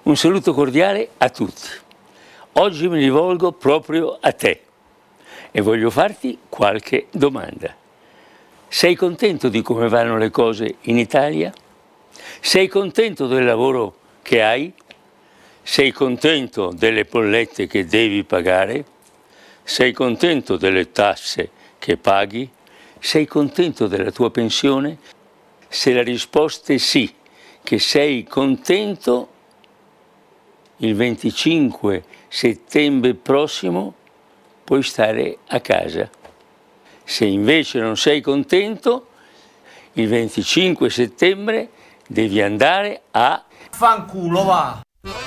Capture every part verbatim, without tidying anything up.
Un saluto cordiale a tutti. Oggi mi rivolgo proprio a te e voglio farti qualche domanda. Sei contento di come vanno le cose in Italia? Sei contento del lavoro che hai? Sei contento delle bollette che devi pagare? Sei contento delle tasse che paghi? Sei contento della tua pensione? Se la risposta è sì, che sei contento, il venticinque settembre prossimo puoi stare a casa. Se invece non sei contento, il venticinque settembre devi andare a fanculo, va!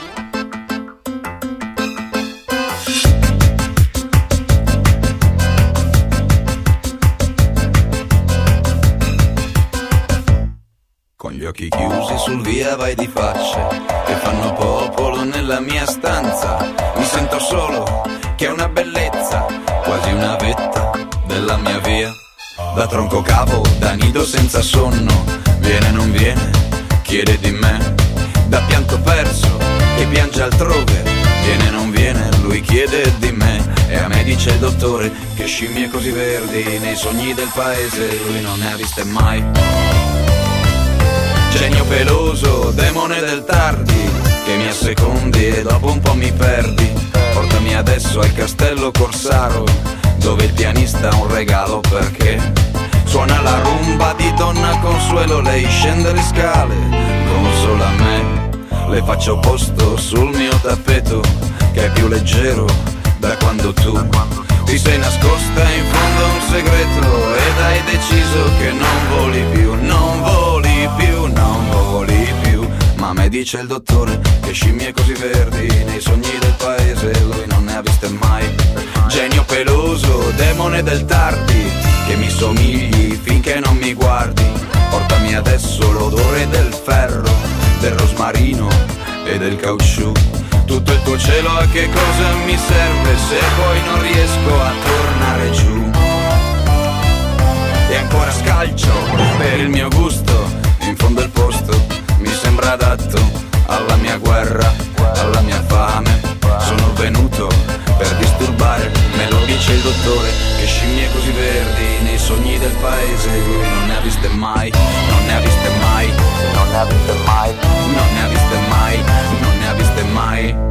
Con gli occhi chiusi sul via vai di facce che fanno popolo nella mia stanza. Mi sento solo, che è una bellezza, quasi una vetta della mia via. Da tronco cavo, da nido senza sonno, viene non viene, chiede di me. Da pianto perso, che piange altrove, viene non viene, lui chiede di me. E a me dice il dottore che scimmie così verdi nei sogni del paese lui non ne ha viste mai. Genio peloso, demone del tardi, che mi assecondi e dopo un po' mi perdi. Portami adesso al castello Corsaro, dove il pianista ha un regalo perché suona la rumba di Donna Consuelo. Lei scende le scale, consola me, le faccio posto sul mio tappeto, che è più leggero da quando tu ti sei nascosta in fondo a un segreto ed hai deciso che non voli più, non voli più, non voli più. Ma a me dice il dottore che scimmie così verdi nei sogni del paese lui non ne ha viste mai. Genio peloso, demone del tardi, che mi somigli finché non mi guardi. Portami adesso l'odore del ferro, del rosmarino e del caucciù. Tutto il tuo cielo a che cosa mi serve se poi non riesco a tornare giù. E ancora scalcio per il mio gusto, in fondo il posto mi sembra adatto alla mia guerra, alla mia fame. Sono venuto per disturbare, me lo dice il dottore, che scimmie così verdi nei sogni del paese lui non ne ha viste mai, non ne ha viste mai, non ne ha viste mai, non ne ha viste mai, non ne ha viste mai.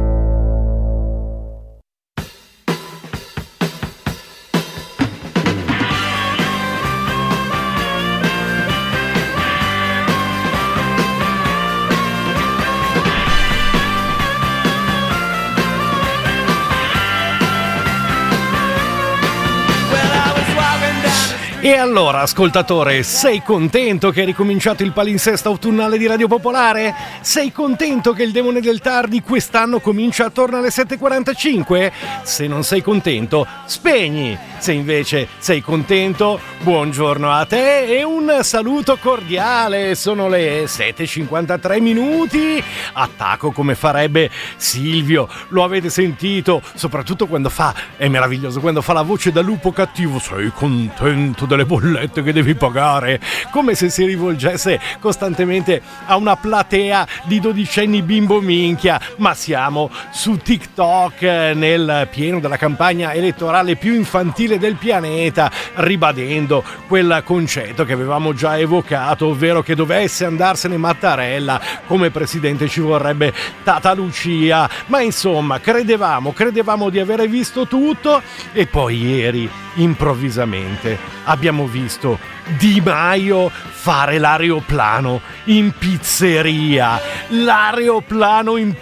E allora, ascoltatore, sei contento che è ricominciato il palinsesto autunnale di Radio Popolare? Sei contento che il demone del tardi quest'anno comincia attorno alle sette e quarantacinque? Se non sei contento, spegni! Se invece sei contento, buongiorno a te e un saluto cordiale. Sono le sette e cinquantatré minuti. Attacco come farebbe Silvio. Lo avete sentito? Soprattutto quando fa, è meraviglioso, quando fa la voce da lupo cattivo. Sei contento delle bollette che devi pagare? Come se si rivolgesse costantemente a una platea di dodicenni bimbo minchia. Ma siamo su TikTok, nel pieno della campagna elettorale più infantile del pianeta, ribadendo quel concetto che avevamo già evocato, ovvero che dovesse andarsene Mattarella, come presidente ci vorrebbe Tata Lucia. Ma insomma, credevamo, credevamo di avere visto tutto e poi ieri, improvvisamente, abbiamo visto Di Maio fare l'aeroplano in pizzeria. L'aeroplano in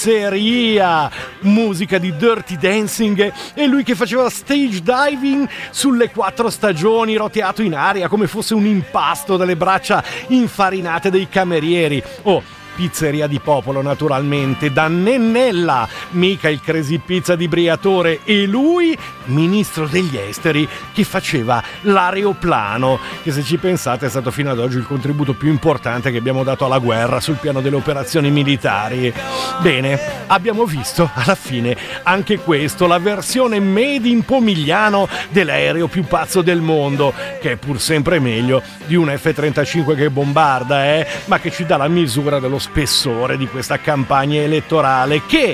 pizzeria. Musica di Dirty Dancing e lui che faceva stage diving sulle quattro stagioni, roteato in aria come fosse un impasto dalle braccia infarinate dei camerieri. Oh, pizzeria di popolo naturalmente, da Nennella, mica il Crazy Pizza di Briatore, e lui, ministro degli esteri, che faceva l'aeroplano, che se ci pensate è stato fino ad oggi il contributo più importante che abbiamo dato alla guerra sul piano delle operazioni militari. Bene, abbiamo visto alla fine anche questo, la versione made in Pomigliano dell'aereo più pazzo del mondo, che è pur sempre meglio di un F trentacinque che bombarda, eh, ma che ci dà la misura dello spessore di questa campagna elettorale che,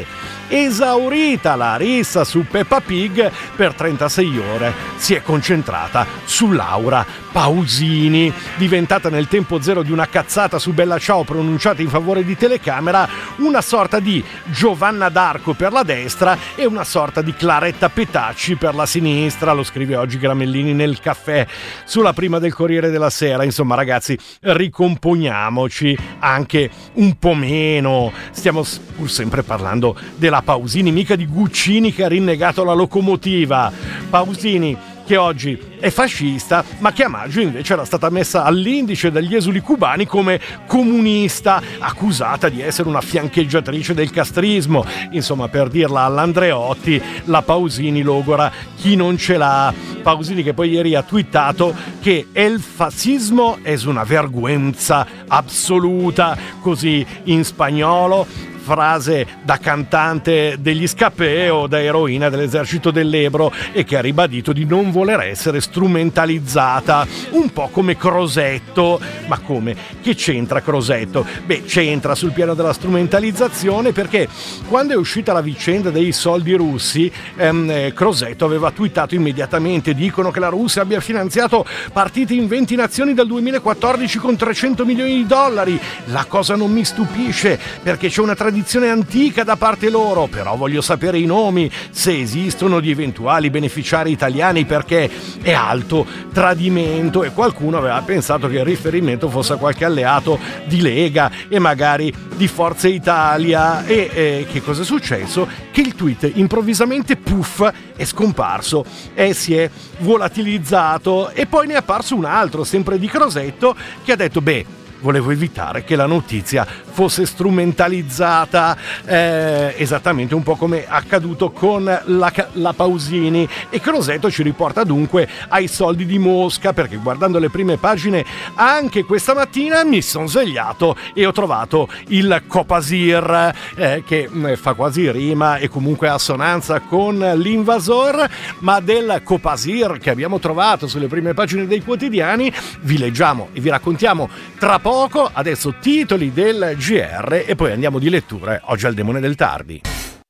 esaurita la rissa su Peppa Pig, per trentasei ore si è concentrata su Laura Pausini, diventata nel tempo zero di una cazzata su Bella Ciao pronunciata in favore di telecamera una sorta di Giovanna d'Arco per la destra e una sorta di Claretta Petacci per la sinistra. Lo scrive oggi Gramellini nel Caffè sulla prima del Corriere della Sera. Insomma, ragazzi, ricomponiamoci anche un po' meno. Stiamo pur sempre parlando della Pausini, mica di Guccini che ha rinnegato la locomotiva. Pausini che oggi è fascista, ma che a maggio invece era stata messa all'indice dagli esuli cubani come comunista, accusata di essere una fiancheggiatrice del castrismo. Insomma, per dirla all'Andreotti, la Pausini logora chi non ce l'ha. Pausini che poi ieri ha twittato che el fascismo es una vergüenza assoluta, così in spagnolo, frase da cantante degli Scapè o da eroina dell'esercito dell'Ebro, e che ha ribadito di non voler essere strumentalizzata, un po' come Crosetto. Ma come? Che c'entra Crosetto? Beh, c'entra sul piano della strumentalizzazione, perché quando è uscita la vicenda dei soldi russi, ehm, Crosetto aveva twittato immediatamente: dicono che la Russia abbia finanziato partite in venti nazioni dal duemilaquattordici con trecento milioni di dollari. La cosa non mi stupisce, perché c'è una tradizione antica da parte loro, però voglio sapere i nomi, se esistono, di eventuali beneficiari italiani, perché è alto tradimento. E qualcuno aveva pensato che il riferimento fosse a qualche alleato di Lega e magari di Forza Italia. E eh, che cosa è successo? Che il tweet improvvisamente puff è scomparso e si è volatilizzato, e poi ne è apparso un altro, sempre di Crosetto, che ha detto: beh, volevo evitare che la notizia fosse strumentalizzata, eh, esattamente un po' come accaduto con la, la Pausini. E Crosetto ci riporta dunque ai soldi di Mosca, perché guardando le prime pagine anche questa mattina mi sono svegliato e ho trovato il Copasir, eh, che fa quasi rima e comunque assonanza con l'invasor, ma del Copasir che abbiamo trovato sulle prime pagine dei quotidiani vi leggiamo e vi raccontiamo tra poco. Adesso titoli del G R e poi andiamo di letture oggi al Demone del Tardi.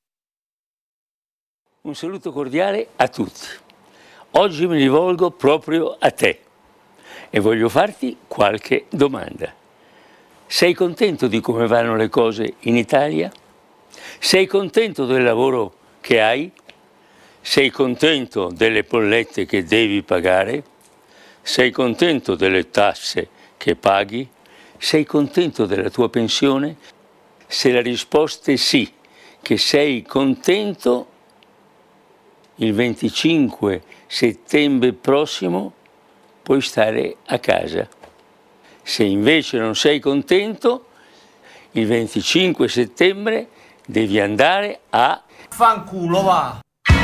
Un saluto cordiale a tutti. Oggi mi rivolgo proprio a te e voglio farti qualche domanda. Sei contento di come vanno le cose in Italia? Sei contento del lavoro che hai? Sei contento delle bollette che devi pagare? Sei contento delle tasse che paghi? Sei contento della tua pensione? Se la risposta è sì, che sei contento, il venticinque settembre prossimo puoi stare a casa. Se invece non sei contento, il venticinque settembre devi andare a fanculo, va!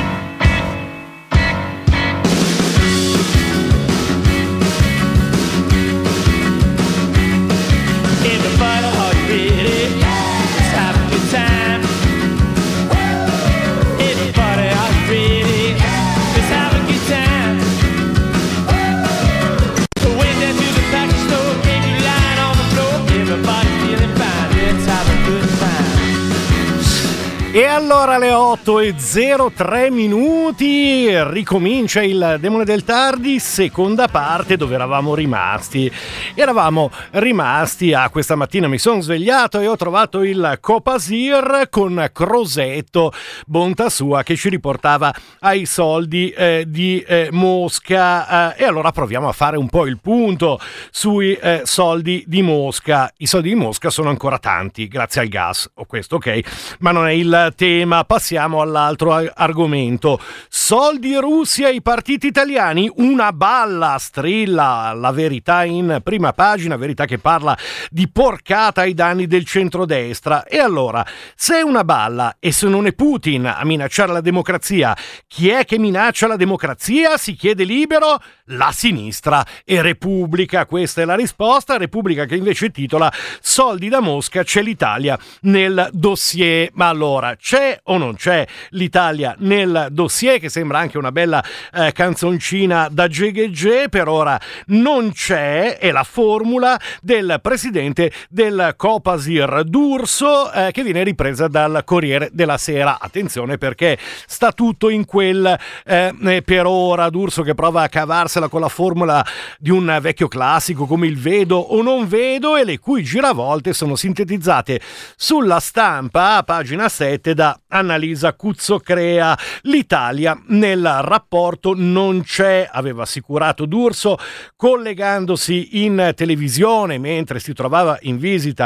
Everybody hot ready, let's have a good time. Everybody hot ready, let's have a good time. So went down to the package store, came you lying on the floor. Everybody feeling fine, let's have a good time. E allora alle otto e zero tre minuti ricomincia il Demone del Tardi, seconda parte, dove eravamo rimasti. Eravamo rimasti a questa mattina mi sono svegliato e ho trovato il Copasir con Crosetto, bontà sua, che ci riportava ai soldi eh, di eh, Mosca. Eh, e allora proviamo a fare un po' il punto sui eh, soldi di Mosca. I soldi di Mosca sono ancora tanti, grazie al gas, o questo ok, ma non è il tema. Passiamo all'altro argomento. Soldi russi ai partiti italiani, una balla, strilla La Verità in prima pagina, Verità che parla di porcata ai danni del centrodestra. E allora, se è una balla e se non è Putin a minacciare la democrazia, chi è che minaccia la democrazia? Si chiede Libero. la sinistra e Repubblica. Questa è la risposta. Repubblica che invece titola soldi da Mosca, c'è l'Italia nel dossier. Ma allora, c'è o non c'è l'Italia nel dossier, che sembra anche una bella eh, canzoncina da Gegege? Per ora non c'è, è la formula del presidente del Copasir D'Urso eh, che viene ripresa dal Corriere della Sera. Attenzione, perché sta tutto in quel eh, per ora. D'Urso che prova a cavarsela con la formula di un vecchio classico come il vedo o non vedo, e le cui giravolte sono sintetizzate sulla Stampa a pagina sette da Annalisa Cuzzocrea. L'Italia nel rapporto non c'è, aveva assicurato D'Urso collegandosi in televisione mentre si trovava in visita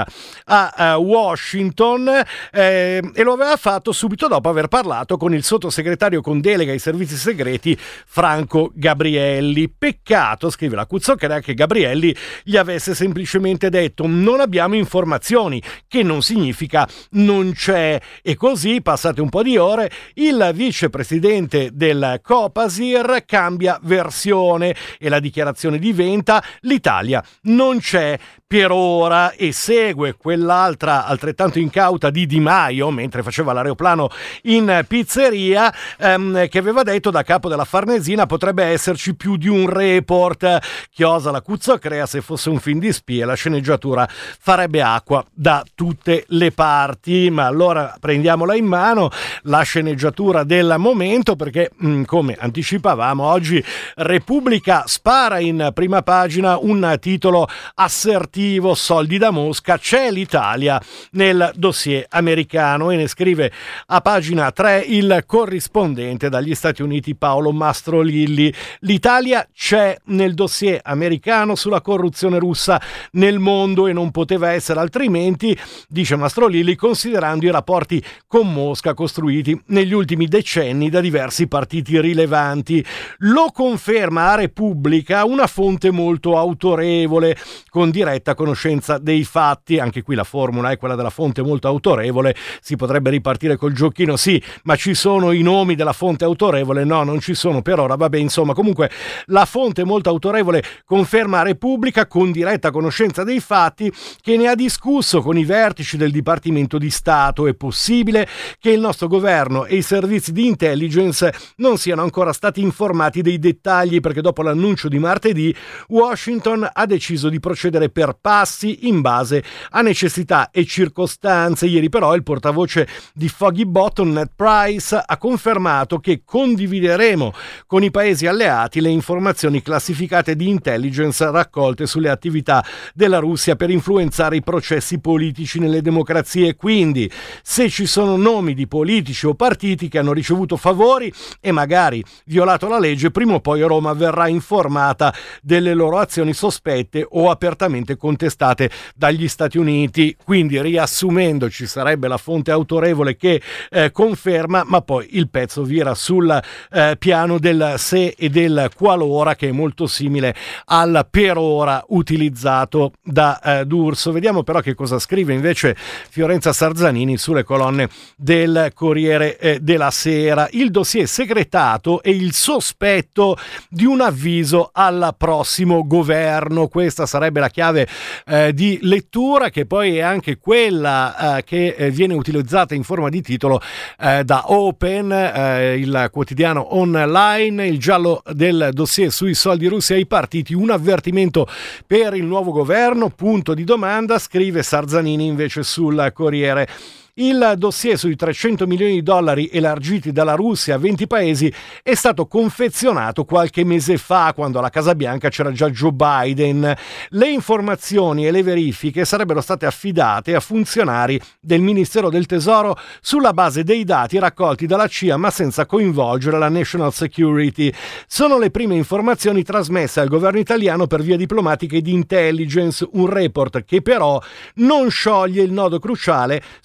a uh, Washington eh, e lo aveva fatto subito dopo aver parlato con il sottosegretario con delega ai servizi segreti Franco Gabrielli. Peccato, scrive la Cuzzocrea, che Gabrielli gli avesse semplicemente detto non abbiamo informazioni, che non significa non c'è. E così, passate un po' di ore, il vicepresidente del Copasir cambia versione e la dichiarazione diventa l'Italia non c'è per ora, e segue quell'altra altrettanto incauta di Di Maio mentre faceva l'aeroplano in pizzeria ehm, che aveva detto da capo della Farnesina potrebbe esserci più di un report. Chiosa la Cuzzocrea, se fosse un film di spie la sceneggiatura farebbe acqua da tutte le parti. Ma allora prendiamola in mano la sceneggiatura del momento, perché mh, come anticipavamo oggi Repubblica spara in prima pagina un titolo assertivo: soldi da Mosca, c'è l'Italia nel dossier americano, e ne scrive a pagina tre il corrispondente dagli Stati Uniti Paolo Mastrolilli. L'Italia c'è nel dossier americano sulla corruzione russa nel mondo e non poteva essere altrimenti, dice Mastrolilli, considerando i rapporti con Mosca costruiti negli ultimi decenni da diversi partiti rilevanti. Lo conferma a Repubblica una fonte molto autorevole con diretta conoscenza dei fatti. Anche qui la formula è quella della fonte molto autorevole. Si potrebbe ripartire col giochino, sì, ma ci sono i nomi della fonte autorevole? No, non ci sono per ora. Vabbè, insomma, comunque la fonte molto autorevole conferma a Repubblica con diretta conoscenza dei fatti che ne ha discusso con i vertici del Dipartimento di Stato. È possibile che il nostro governo e i servizi di intelligence non siano ancora stati informati dei dettagli, perché dopo l'annuncio di martedì Washington ha deciso di procedere per passi in base a necessità e circostanze. Ieri però il portavoce di Foggy Bottom, Ned Price, ha confermato che condivideremo con i paesi alleati le informazioni classificate di intelligence raccolte sulle attività della Russia per influenzare i processi politici nelle democrazie. Quindi, se ci sono nomi di politici o partiti che hanno ricevuto favori e magari violato la legge, prima o poi Roma verrà informata delle loro azioni sospette o apertamente contestate dagli Stati Uniti. Quindi, riassumendo, ci sarebbe la fonte autorevole che eh, conferma, ma poi il pezzo vira sul eh, piano del se e del qualora, che è molto simile al per ora utilizzato da eh, D'Urso. Vediamo però che cosa scrive invece Fiorenza Sarzanini sulle colonne del Corriere eh, della Sera. Il dossier segretato e il sospetto di un avviso al prossimo governo. Questa sarebbe la chiave eh, di lettura, che poi è anche quella eh, che eh, viene utilizzata in forma di titolo eh, da Open, eh, il quotidiano online. Il giallo del dossier sui soldi russi ai partiti, un avvertimento per il nuovo governo, punto di domanda, scrive Sarzanini invece sul Corriere. Il dossier sui trecento milioni di dollari elargiti dalla Russia a venti paesi è stato confezionato qualche mese fa, quando alla Casa Bianca c'era già Joe Biden. Le informazioni e le verifiche sarebbero state affidate a funzionari del Ministero del Tesoro sulla base dei dati raccolti dalla C I A, ma senza coinvolgere la National Security. Sono le prime informazioni trasmesse al governo italiano per via diplomatica e di intelligence, un report che però non scioglie il nodo cruciale sulla presenza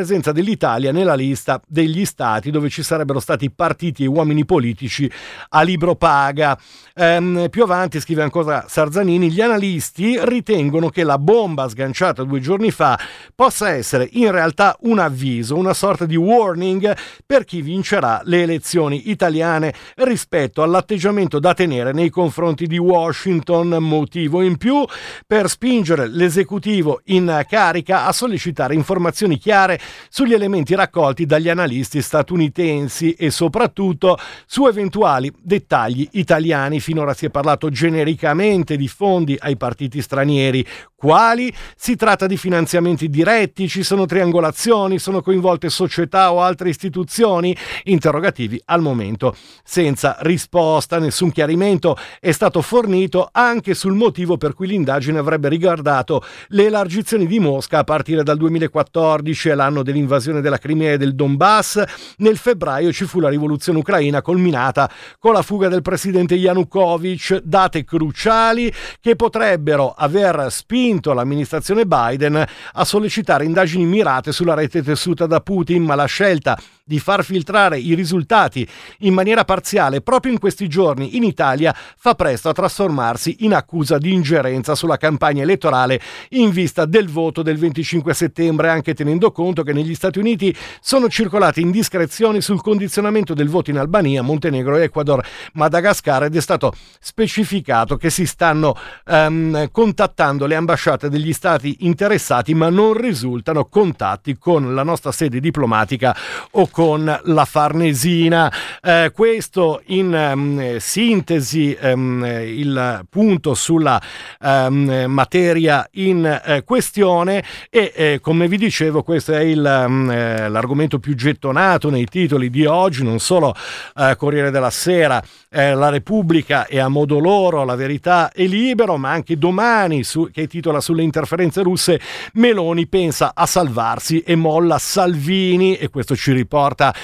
presenza dell'Italia nella lista degli stati dove ci sarebbero stati partiti e uomini politici a libro paga. Ehm, più avanti scrive ancora Sarzanini: gli analisti ritengono che la bomba sganciata due giorni fa possa essere in realtà un avviso, una sorta di warning per chi vincerà le elezioni italiane rispetto all'atteggiamento da tenere nei confronti di Washington. Motivo in più per spingere l'esecutivo in carica a sollecitare informazioni chiare sugli elementi raccolti dagli analisti statunitensi e soprattutto su eventuali dettagli italiani. Finora si è parlato genericamente di fondi ai partiti stranieri. Quali? Si tratta di finanziamenti diretti? Ci sono triangolazioni? Sono coinvolte società o altre istituzioni? Interrogativi al momento senza risposta. Nessun chiarimento è stato fornito anche sul motivo per cui l'indagine avrebbe riguardato le elargizioni di Mosca a partire dal duemilaquattordici, l'anno dell'invasione della Crimea e del Donbass. Nel febbraio ci fu la rivoluzione ucraina culminata con la fuga del presidente Yanukovych, date cruciali che potrebbero aver spinto l'amministrazione Biden a sollecitare indagini mirate sulla rete tessuta da Putin, ma la scelta di far filtrare i risultati in maniera parziale proprio in questi giorni in Italia fa presto a trasformarsi in accusa di ingerenza sulla campagna elettorale in vista del voto del venticinque settembre, anche tenendo conto che negli Stati Uniti sono circolate indiscrezioni sul condizionamento del voto in Albania, Montenegro, Ecuador, Madagascar, ed è stato specificato che si stanno um, contattando le ambasciate degli stati interessati, ma non risultano contatti con la nostra sede diplomatica o con la Farnesina. Eh, questo in um, sintesi um, il punto sulla um, materia in uh, questione e eh, come vi dicevo questo è il, um, eh, l'argomento più gettonato nei titoli di oggi, non solo uh, Corriere della Sera, eh, La Repubblica e a modo loro La Verità e Libero, ma anche Domani su, che titola sulle interferenze russe, Meloni pensa a salvarsi e molla Salvini, e questo ci riporta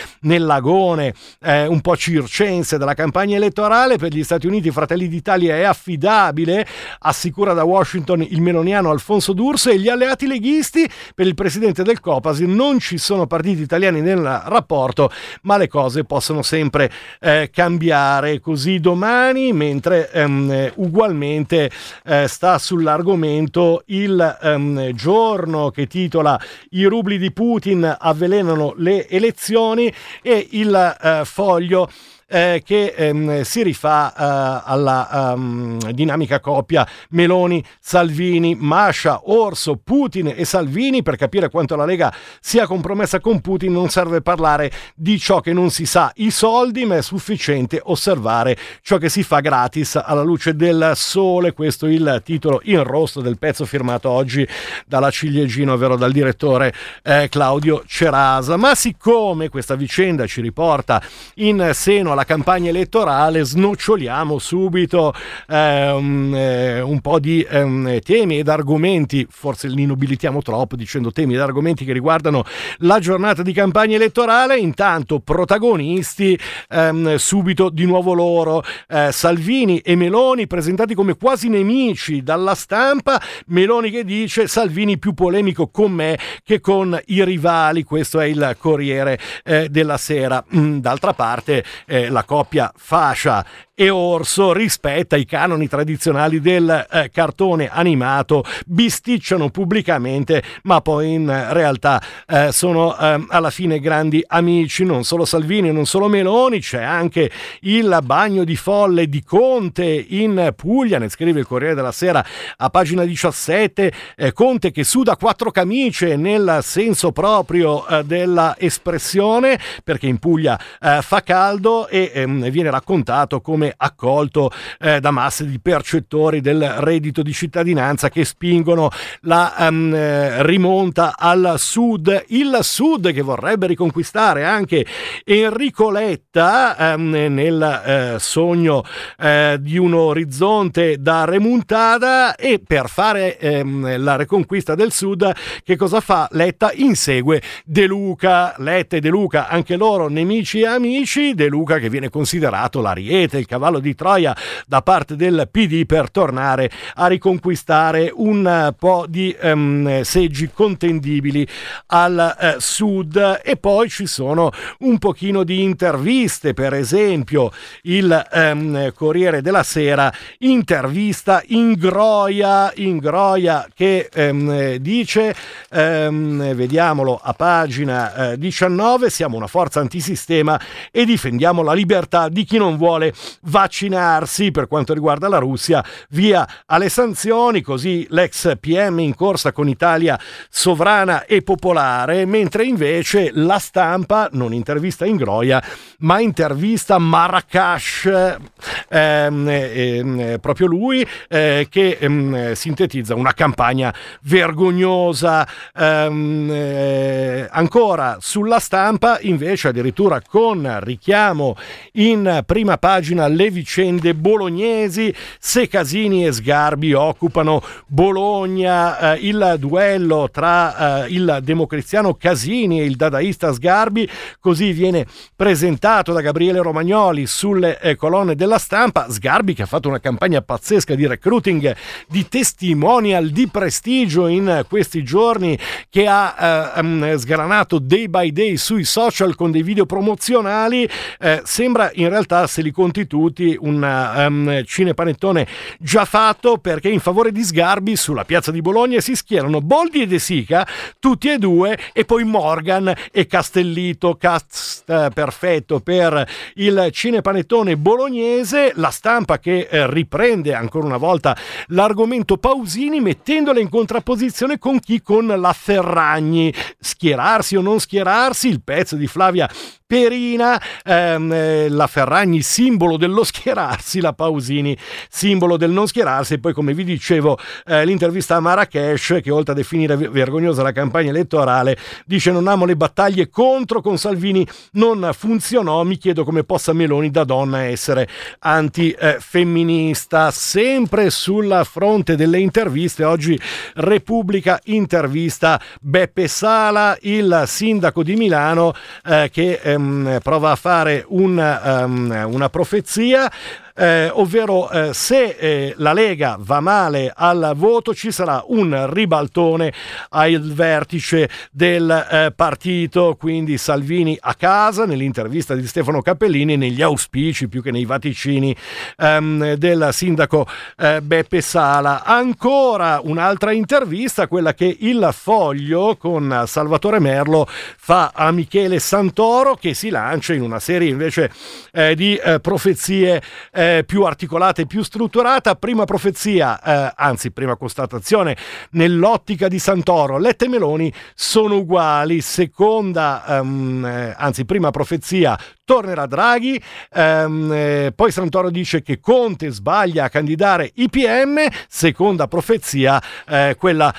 nell'agone eh, un po' circense della campagna elettorale. Per gli Stati Uniti Fratelli d'Italia è affidabile, assicura da Washington il meloniano Alfonso D'Urso, e gli alleati leghisti per il presidente del Copasir: non ci sono partiti italiani nel rapporto, ma le cose possono sempre eh, cambiare. Così Domani, mentre ehm, ugualmente eh, sta sull'argomento il ehm, Giorno, che titola I rubli di Putin avvelenano le elezioni, e il eh, Foglio Eh, che ehm, si rifà eh, alla um, dinamica coppia Meloni-Salvini, Mascia, Orso, Putin e Salvini. Per capire quanto la Lega sia compromessa con Putin non serve parlare di ciò che non si sa, i soldi, ma è sufficiente osservare ciò che si fa gratis alla luce del sole. Questo è il titolo in rosso del pezzo firmato oggi dalla ciliegina, ovvero dal direttore eh, Claudio Cerasa. Ma siccome questa vicenda ci riporta in seno alla campagna elettorale, snoccioliamo subito eh, un, eh, un po' di eh, temi ed argomenti, forse li nobilitiamo troppo dicendo temi ed argomenti che riguardano la giornata di campagna elettorale. Intanto protagonisti ehm, subito di nuovo loro, eh, Salvini e Meloni presentati come quasi nemici dalla stampa. Meloni che dice: Salvini più polemico con me che con i rivali. Questo è il Corriere eh, della Sera. Mm, d'altra parte eh, la coppia Fascia e Orso rispetta i canoni tradizionali del eh, cartone animato, bisticciano pubblicamente, ma poi in realtà eh, sono eh, alla fine grandi amici. Non solo Salvini, non solo Meloni, c'è anche il bagno di folle di Conte in Puglia, ne scrive il Corriere della Sera a pagina diciassette. eh, Conte che suda quattro camicie nel senso proprio eh, della espressione, perché in Puglia eh, fa caldo, e ehm, viene raccontato come accolto eh, da masse di percettori del reddito di cittadinanza che spingono la um, rimonta al sud. Il sud che vorrebbe riconquistare anche Enrico Letta um, nel eh, sogno eh, di un orizzonte da remontada. E per fare ehm, la riconquista del sud, che cosa fa Letta? Insegue De Luca. Letta e De Luca, anche loro nemici e amici. De Luca che viene considerato l'ariete, il cavallo di Troia da parte del P D per tornare a riconquistare un po' di um, seggi contendibili al uh, sud. E poi ci sono un pochino di interviste, per esempio il um, Corriere della Sera intervista Ingroia, Ingroia che um, dice, um, vediamolo a pagina uh, diciannove, siamo una forza antisistema e difendiamo la libertà di chi non vuole vaccinarsi. Per quanto riguarda la Russia, via alle sanzioni, così l'ex P M in corsa con Italia sovrana e popolare, mentre invece La Stampa non intervista Ingroia ma intervista Marracash, ehm, ehm, proprio lui, eh, che ehm, sintetizza una campagna vergognosa. Ehm, eh, ancora sulla Stampa invece, addirittura con richiamo in prima pagina, le vicende bolognesi, se Casini e Sgarbi occupano Bologna, eh, il duello tra eh, il democristiano Casini e il dadaista Sgarbi, così viene presentato da Gabriele Romagnoli sulle eh, colonne della Stampa. Sgarbi che ha fatto una campagna pazzesca di recruiting, di testimonial, di prestigio in questi giorni, che ha eh, um, sgranato day by day sui social con dei video promozionali. Eh, sembra in realtà, se li conti tutti, un um, cinepanettone già fatto, perché in favore di Sgarbi sulla piazza di Bologna si schierano Boldi e De Sica, tutti e due, e poi Morgan e Castellito, cast eh, perfetto per il cinepanettone bolognese. La Stampa che eh, riprende ancora una volta l'argomento Pausini, mettendola in contrapposizione con chi? Con la Ferragni. Schierarsi o non schierarsi? Il pezzo di Flavia Perina, ehm, la Ferragni simbolo dello schierarsi, la Pausini simbolo del non schierarsi. E poi, come vi dicevo, eh, l'intervista a Marracash, che oltre a definire vergognosa la campagna elettorale dice: non amo le battaglie contro, con Salvini non funzionò, mi chiedo come possa Meloni da donna essere antifemminista. Sempre sulla fronte delle interviste, oggi Repubblica intervista Beppe Sala, il sindaco di Milano, eh, che ehm, prova a fare un, um, una profezia. Eh, ovvero eh, se eh, la Lega va male al voto ci sarà un ribaltone al vertice del eh, partito, quindi Salvini a casa, nell'intervista di Stefano Cappellini, negli auspici più che nei vaticini ehm, del sindaco eh, Beppe Sala. Ancora un'altra intervista, quella che il Foglio con Salvatore Merlo fa a Michele Santoro, che si lancia in una serie invece eh, di eh, profezie eh, più articolata e più strutturata. Prima profezia, eh, anzi prima constatazione, nell'ottica di Santoro Letta e Meloni sono uguali. Seconda, um, eh, anzi prima profezia, tornerà Draghi. Um, eh, poi Santoro dice che Conte sbaglia a candidare i P M. Seconda profezia, eh, quella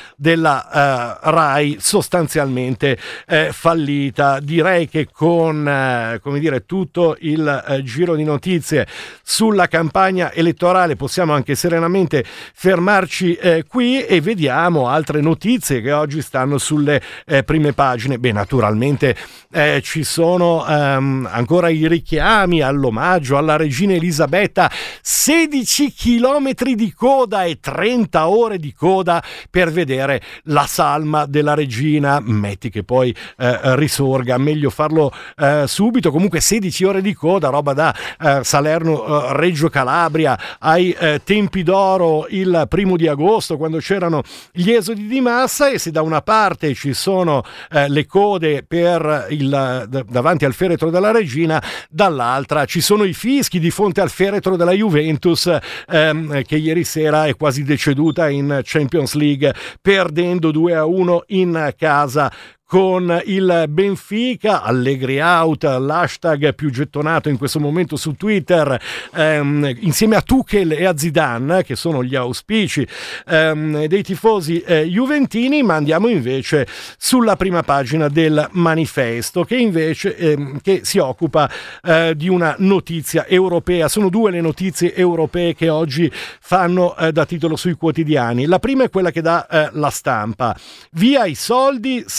della uh, RAI sostanzialmente eh, fallita. Direi che con eh, come dire tutto il eh, giro di notizie sulla campagna elettorale possiamo anche serenamente fermarci eh, qui, e vediamo altre notizie che oggi stanno sulle eh, prime pagine. Beh, naturalmente eh, ci sono ehm, ancora i richiami all'omaggio alla regina Elisabetta, sedici chilometri di coda e trenta ore di coda per vedere la salma della regina. Metti che poi eh, risorga, meglio farlo eh, subito. Comunque sedici ore di coda, roba da eh, Salerno eh, Reggio Calabria ai eh, tempi d'oro, il primo di agosto, quando c'erano gli esodi di massa. E se da una parte ci sono eh, le code per il d- davanti al feretro della regina, dall'altra ci sono i fischi di fronte al feretro della Juventus, ehm, che ieri sera è quasi deceduta in Champions League, perdendo due a uno in casa con il Benfica. Allegri out, l'hashtag più gettonato in questo momento su Twitter, ehm, insieme a Tuchel e a Zidane, che sono gli auspici ehm, dei tifosi eh, juventini. Ma andiamo invece sulla prima pagina del Manifesto, che invece ehm, che si occupa eh, di una notizia europea. Sono due le notizie europee che oggi fanno eh, da titolo sui quotidiani. La prima è quella che dà eh, La Stampa: via i soldi, se toccate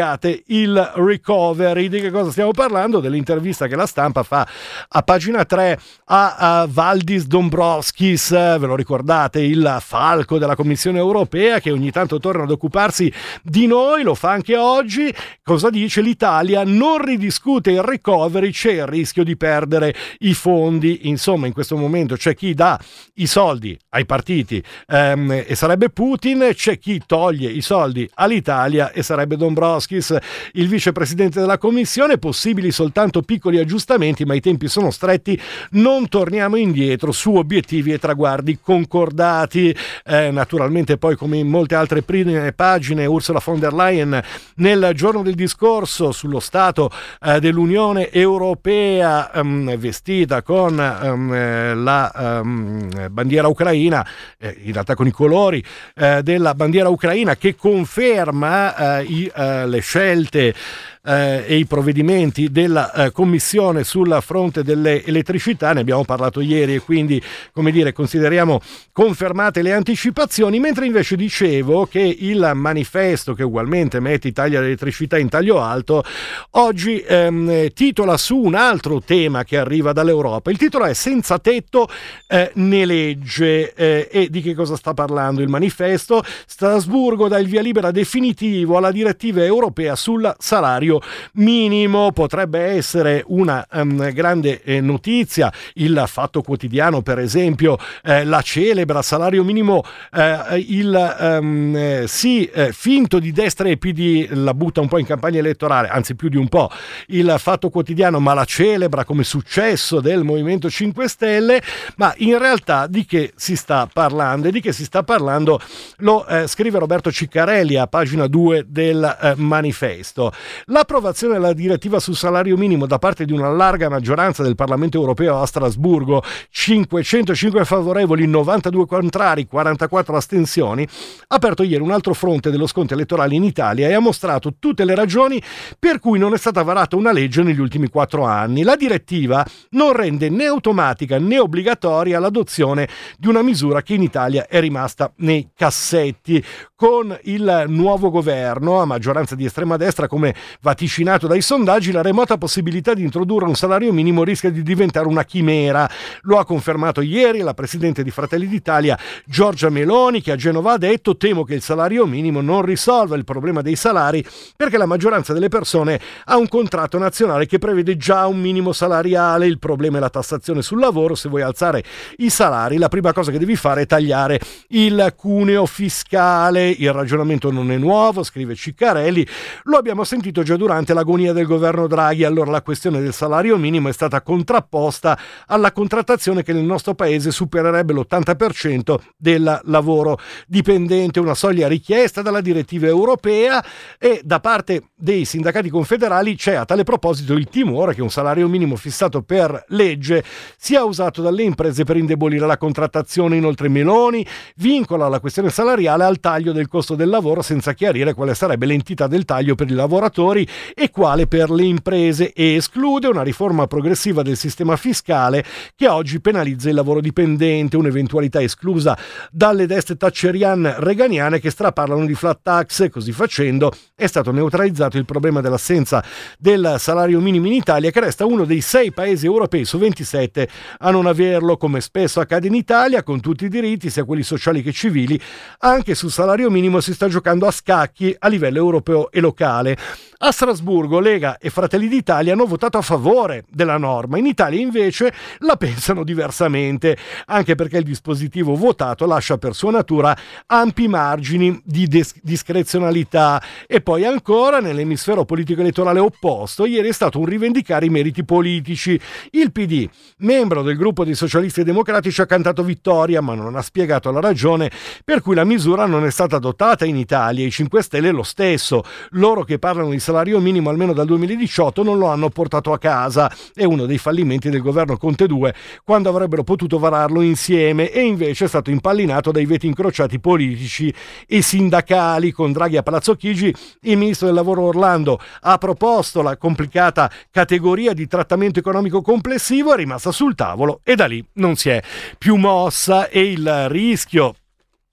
pagate il recovery. Di che cosa stiamo parlando? Dell'intervista che la Stampa fa a pagina tre a, a Valdis Dombrovskis, ve lo ricordate, il falco della Commissione Europea che ogni tanto torna ad occuparsi di noi, lo fa anche oggi. Cosa dice? L'Italia non ridiscute il recovery, c'è il rischio di perdere i fondi. Insomma, in questo momento c'è chi dà i soldi ai partiti ehm, e sarebbe Putin, c'è chi toglie i soldi all'Italia e sarebbe Dombrovskis, il vicepresidente della Commissione. Possibili soltanto piccoli aggiustamenti, ma i tempi sono stretti, non torniamo indietro su obiettivi e traguardi concordati. Eh, naturalmente poi, come in molte altre prime pagine, Ursula von der Leyen nel giorno del discorso sullo stato eh, dell'Unione Europea, ehm, vestita con ehm, la ehm, bandiera ucraina, eh, in realtà con i colori eh, della bandiera ucraina, che conferma eh, i, eh, le scelte Eh, e i provvedimenti della eh, Commissione sul fronte delle elettricità. Ne abbiamo parlato ieri e quindi, come dire, consideriamo confermate le anticipazioni, mentre invece dicevo che il manifesto, che ugualmente mette i tagli all'elettricità in taglio alto, oggi ehm, titola su un altro tema che arriva dall'Europa. Il titolo è "Senza tetto eh, né legge". Eh, e di che cosa sta parlando il manifesto? Strasburgo dà il via libera definitivo alla direttiva europea sul salario minimo. Potrebbe essere una um, grande eh, notizia. Il Fatto Quotidiano, per esempio, eh, la celebra salario minimo, eh, il um, eh, sì eh, finto di destra e P D la butta un po' in campagna elettorale, anzi più di un po', il Fatto Quotidiano, ma la celebra come successo del Movimento cinque Stelle. Ma in realtà di che si sta parlando? E di che si sta parlando lo eh, scrive Roberto Ciccarelli a pagina due del eh, manifesto. L'approvazione della direttiva sul salario minimo da parte di una larga maggioranza del Parlamento europeo a Strasburgo, cinquecentocinque favorevoli, novantadue contrari, quarantaquattro astensioni, ha aperto ieri un altro fronte dello scontro elettorale in Italia e ha mostrato tutte le ragioni per cui non è stata varata una legge negli ultimi quattro anni. La direttiva non rende né automatica né obbligatoria l'adozione di una misura che in Italia è rimasta nei cassetti. Con il nuovo governo a maggioranza di estrema destra, come vaticinato dai sondaggi, la remota possibilità di introdurre un salario minimo rischia di diventare una chimera. Lo ha confermato ieri la presidente di Fratelli d'Italia Giorgia Meloni, che a Genova ha detto: temo che il salario minimo non risolva il problema dei salari, perché la maggioranza delle persone ha un contratto nazionale che prevede già un minimo salariale. Il problema è la tassazione sul lavoro. Se vuoi alzare i salari, la prima cosa che devi fare è tagliare il cuneo fiscale. Il ragionamento non è nuovo, scrive Ciccarelli, lo abbiamo sentito già durante l'agonia del governo Draghi. Allora la questione del salario minimo è stata contrapposta alla contrattazione che nel nostro paese supererebbe l'ottanta per cento del lavoro dipendente, una soglia richiesta dalla direttiva europea, e da parte dei sindacati confederali c'è a tale proposito il timore che un salario minimo fissato per legge sia usato dalle imprese per indebolire la contrattazione. Inoltre Meloni vincola la questione salariale al taglio del costo del lavoro, senza chiarire quale sarebbe l'entità del taglio per i lavoratori e quale per le imprese, e esclude una riforma progressiva del sistema fiscale che oggi penalizza il lavoro dipendente, un'eventualità esclusa dalle destre thatcherian-reganiane che straparlano di flat tax. Così facendo è stato neutralizzato il problema dell'assenza del salario minimo in Italia, che resta uno dei sei paesi europei su ventisette a non averlo. Come spesso accade in Italia, con tutti i diritti, sia quelli sociali che civili, anche sul salario minimo si sta giocando a scacchi a livello europeo e locale. A Strasburgo Lega e Fratelli d'Italia hanno votato a favore della norma. In Italia invece la pensano diversamente, anche perché il dispositivo votato lascia per sua natura ampi margini di dis- discrezionalità. E poi ancora, nell'emisfero politico elettorale opposto, ieri è stato un rivendicare i meriti politici. Il P D, membro del gruppo dei socialisti e democratici, ha cantato vittoria, ma non ha spiegato la ragione per cui la misura non è stata adottata in Italia. I cinque Stelle lo stesso. Loro che parlano di salario minimo almeno dal duemiladiciotto non lo hanno portato a casa. È uno dei fallimenti del governo Conte due, quando avrebbero potuto vararlo insieme, e invece è stato impallinato dai veti incrociati politici e sindacali. Con Draghi a Palazzo Chigi, il ministro del lavoro Orlando ha proposto la complicata categoria di trattamento economico complessivo, è rimasta sul tavolo e da lì non si è più mossa. E il rischio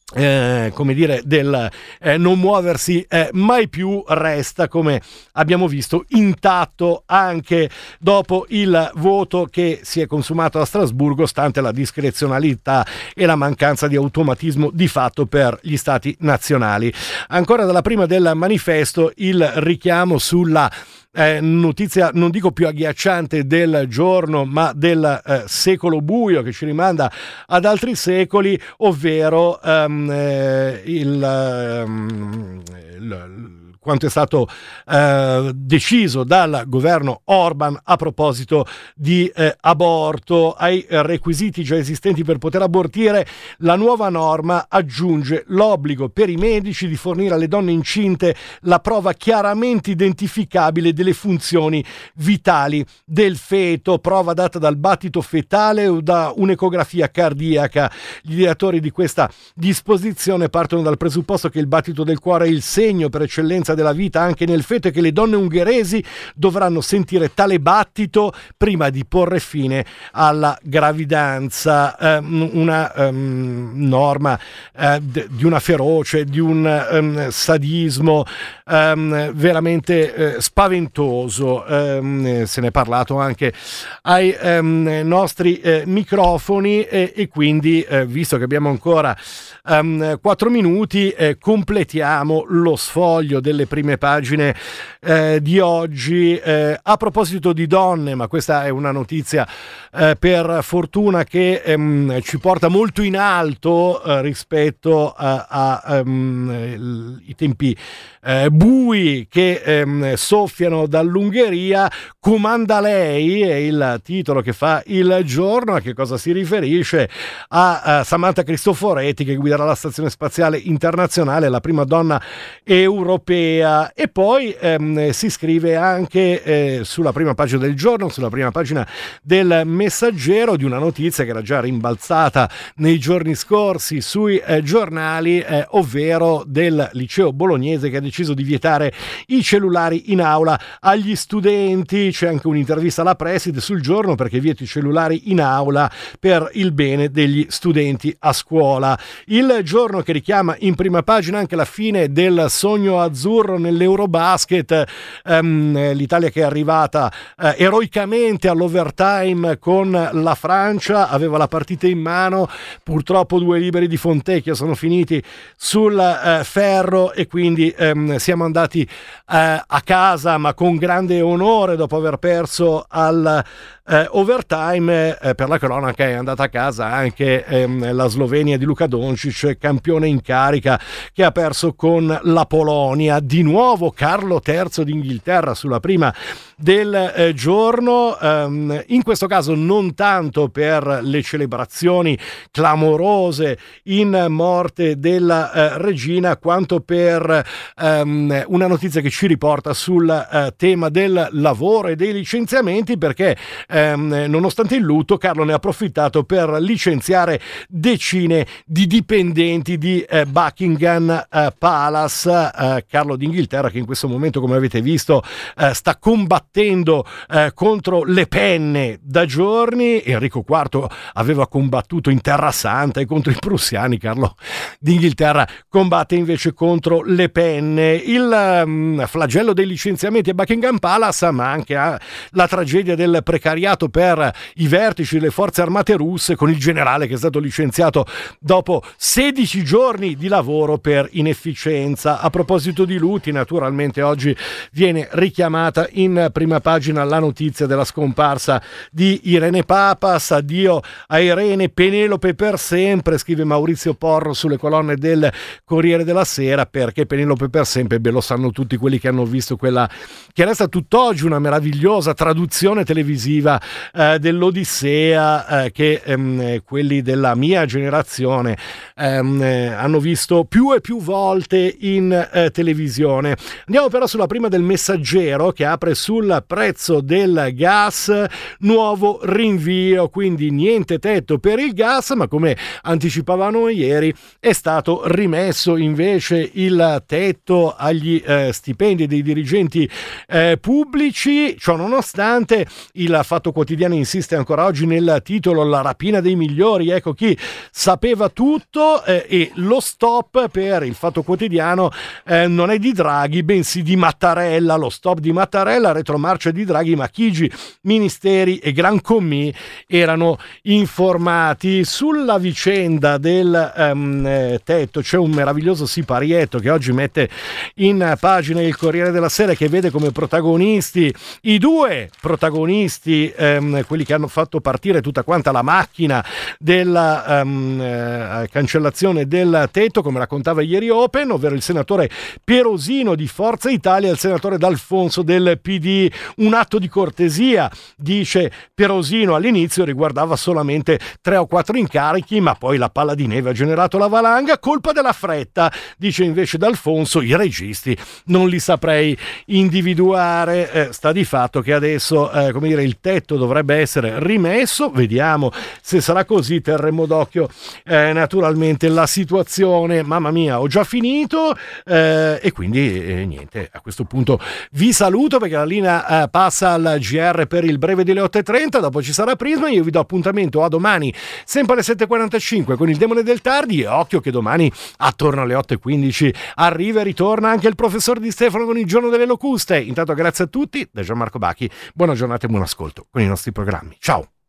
Eh, come dire del eh, non muoversi eh, mai più resta, come abbiamo visto, intatto anche dopo il voto che si è consumato a Strasburgo, stante la discrezionalità e la mancanza di automatismo di fatto per gli stati nazionali. Ancora dalla prima del manifesto il richiamo sulla Eh, notizia non dico più agghiacciante del giorno, ma del eh, secolo buio che ci rimanda ad altri secoli, ovvero um, eh, il, um, il quanto è stato eh, deciso dal governo Orban a proposito di eh, aborto. Ai requisiti già esistenti per poter abortire, la nuova norma aggiunge l'obbligo per i medici di fornire alle donne incinte la prova chiaramente identificabile delle funzioni vitali del feto, prova data dal battito fetale o da un'ecografia cardiaca. Gli ideatori di questa disposizione partono dal presupposto che il battito del cuore è il segno per eccellenza della vita anche nel feto e che le donne ungheresi dovranno sentire tale battito prima di porre fine alla gravidanza. Um, una um, norma uh, d- di una feroce, di un um, sadismo um, veramente uh, spaventoso. Um, se ne è parlato anche ai um, nostri uh, microfoni e, e quindi uh, visto che abbiamo ancora um, quattro minuti eh, completiamo lo sfoglio delle prime pagine eh, di oggi. Eh, a proposito di donne, ma questa è una notizia eh, per fortuna che ehm, ci porta molto in alto eh, rispetto a, a um, i tempi eh, bui che ehm, soffiano dall'Ungheria. Comanda lei è il titolo che fa il giorno. A che cosa si riferisce? A, a Samantha Cristoforetti, che guiderà la Stazione Spaziale Internazionale, la prima donna europea. E poi ehm, si scrive anche eh, sulla prima pagina del giorno, sulla prima pagina del Messaggero, di una notizia che era già rimbalzata nei giorni scorsi sui eh, giornali, eh, ovvero del liceo bolognese che ha deciso di vietare i cellulari in aula agli studenti. C'è anche un'intervista alla preside sul giorno perché vieta i cellulari in aula per il bene degli studenti a scuola. Il giorno che richiama in prima pagina anche la fine del sogno azzurro nell'Eurobasket, um, l'Italia che è arrivata uh, eroicamente all'overtime con la Francia, aveva la partita in mano, purtroppo due liberi di Fontecchio sono finiti sul uh, ferro e quindi um, siamo andati uh, a casa, ma con grande onore, dopo aver perso al Uh, overtime. Uh, per la cronaca è andata a casa anche um, la Slovenia di Luka Doncic, campione in carica, che ha perso con la Polonia. Di nuovo Carlo terzo d'Inghilterra sulla prima del uh, giorno, um, in questo caso non tanto per le celebrazioni clamorose in morte della uh, regina, quanto per um, una notizia che ci riporta sul uh, tema del lavoro e dei licenziamenti, perché Eh, nonostante il lutto, Carlo ne ha approfittato per licenziare decine di dipendenti di eh, Buckingham eh, Palace. Eh, Carlo d'Inghilterra, che in questo momento, come avete visto, eh, sta combattendo eh, contro le penne da giorni. Enrico quarto aveva combattuto in Terra Santa e contro i prussiani. Carlo d'Inghilterra combatte invece contro le penne. Il um, flagello dei licenziamenti a Buckingham Palace, ma anche a, la tragedia del precariato per i vertici delle forze armate russe, con il generale che è stato licenziato dopo sedici giorni di lavoro per inefficienza. A proposito di lutti, naturalmente oggi viene richiamata in prima pagina la notizia della scomparsa di Irene Papas. Addio a Irene, Penelope per sempre, scrive Maurizio Porro sulle colonne del Corriere della Sera, perché Penelope per sempre, beh, lo sanno tutti quelli che hanno visto quella che resta tutt'oggi una meravigliosa traduzione televisiva eh, dell'Odissea, eh, che ehm, quelli della mia generazione ehm, eh, hanno visto più e più volte in eh, televisione. Andiamo però sulla prima del Messaggero, che apre sul prezzo del gas, nuovo rinvio, quindi niente tetto per il gas, ma come anticipavano ieri è stato rimesso invece il tetto agli eh, stipendi dei dirigenti eh, pubblici. Ciò nonostante, il Fatto Fatto Quotidiano insiste ancora oggi nel titolo La rapina dei migliori, ecco chi sapeva tutto, eh, e lo stop per il Fatto Quotidiano eh, non è di Draghi bensì di Mattarella. Lo stop di Mattarella, retromarcia di Draghi, ma Chigi, Ministeri e Gran Commì erano informati. Sulla vicenda del um, eh, tetto c'è un meraviglioso siparietto che oggi mette in pagina il Corriere della Sera, che vede come protagonisti i due protagonisti, ehm, quelli che hanno fatto partire tutta quanta la macchina della um, eh, cancellazione del tetto, come raccontava ieri Open, ovvero il senatore Perosino di Forza Italia e il senatore D'Alfonso del P D. Un atto di cortesia, dice Perosino, all'inizio riguardava solamente tre o quattro incarichi, ma poi la palla di neve ha generato la valanga, colpa della fretta, dice invece D'Alfonso. I registi non li saprei individuare, eh, sta di fatto che adesso eh, come dire, il tetto dovrebbe essere rimesso, vediamo se sarà così, terremo d'occhio eh, naturalmente la situazione. Mamma mia, ho già finito eh, e quindi eh, niente, a questo punto vi saluto perché la linea eh, passa al G R per il breve delle otto e trenta, dopo ci sarà Prisma, io vi do appuntamento a domani sempre alle sette e quarantacinque con il Demone del Tardi, e occhio che domani attorno alle otto e quindici arriva e ritorna anche il professor Di Stefano con il Giorno delle Locuste. Intanto grazie a tutti da Gianmarco Bacchi, buona giornata e buon ascolto con i nostri programmi. Ciao!